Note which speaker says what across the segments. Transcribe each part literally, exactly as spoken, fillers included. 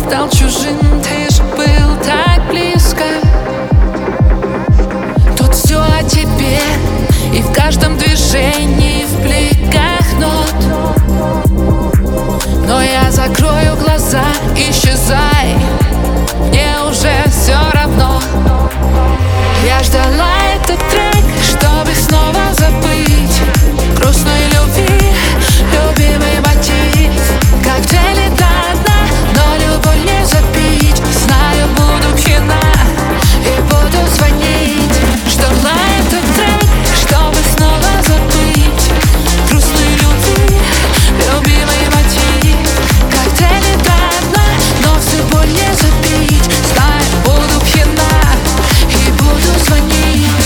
Speaker 1: стал чужим, ты же был так близко. Тут все о тебе, и в каждом движении, в бликах нот. Но я закрою глаза, исчезай, мне уже все равно. Я ждала этот трек, чтобы снова забыть грустной любви, любимый мотив. Как делит одна, но любовь не забить. Знаю, буду пьяна и буду звонить. Ждала этот трек, чтобы снова забыть грустной любви, любимый мотив. Как делит одна, но всю боль не забить. Знаю, буду пьяна и буду звонить.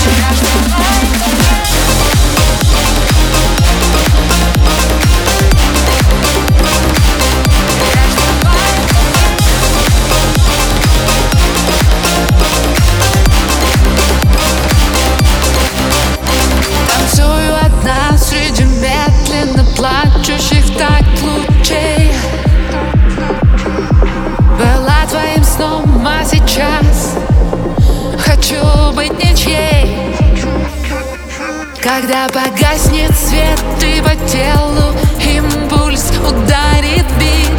Speaker 1: Танцую одна среди медленно плачущих так лучей. Была твоим сном, а сейчас хочу быть ничьей. Когда погаснет свет и по телу импульс ударит бит,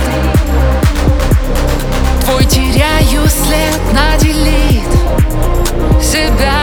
Speaker 1: твой теряю след на делит себя.